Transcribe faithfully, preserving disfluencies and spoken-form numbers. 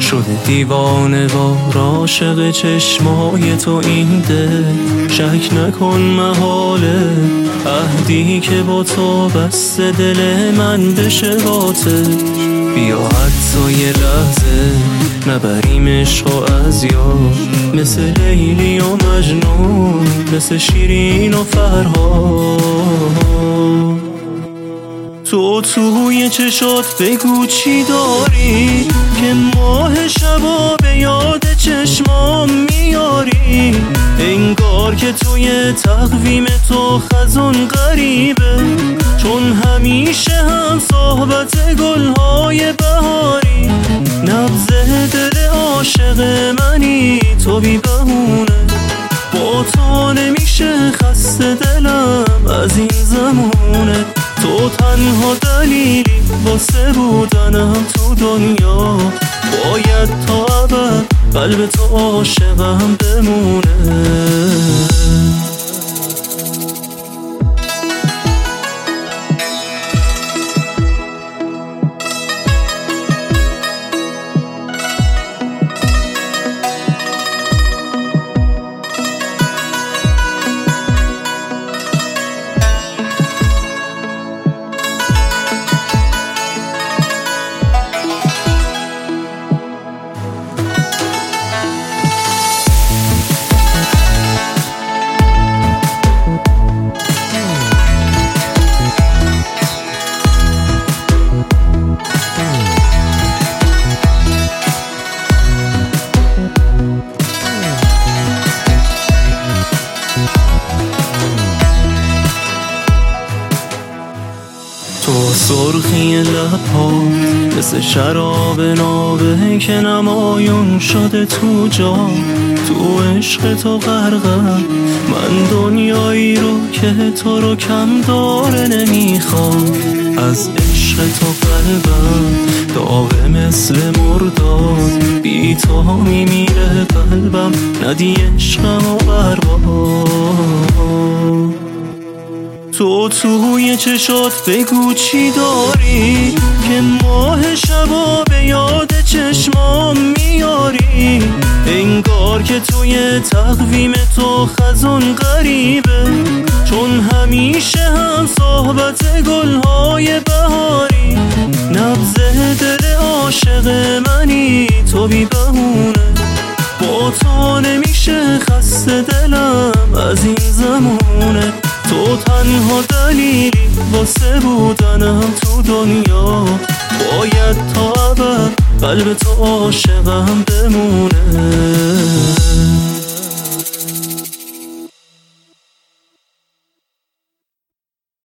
شده دیوانه وار عاشق چشمای تو این دل. شک نکن محاله عهدی که با تو بسته دل من بشه باطل. بیا حتی یه لحظه نبریم عشقو از یاد، مثل لیلی و مجنون، مثل شیرین و فرهاد. تو توی چشات بگو چی داری که ماه شبا به یاد چشمام میاری. انگار که توی تقویم تو خزون غریبه، چون همیشه هم صحبت گلهای بهاری. نبض دل عاشق منی تو بی بهونه، با تو نمیشه خسته دلم از این زمونه. تو تنها دلیلی واسه بودنم تو دنیا، باید تا ابد قلب تو عاشقم بمونه. تو سرخی لب‌ها مثل شراب نابه که نمایون شده تو جا. تو عشق تو غرقم من، دنیایی رو که تو رو کم داره نمیخوام. از عشق تو قلبم داغه مثل مرداد، بی تو میمیره قلبم، ندی عشقم و برباد. تو توی چشات بگو چی داری که ماه شبا به یاد چشمام میاری. انگار که توی تقویم تو خزون غریبه، چون همیشه هم صحبت گلهای بهاری. نبض دل عاشق منی تو بی بهونه، با تو نمیشه خسته دلم از این زمونه. تو تنها دلیلی واسه بودنم تو دنیا، باید تا ابد قلب تو عاشقم بمونه.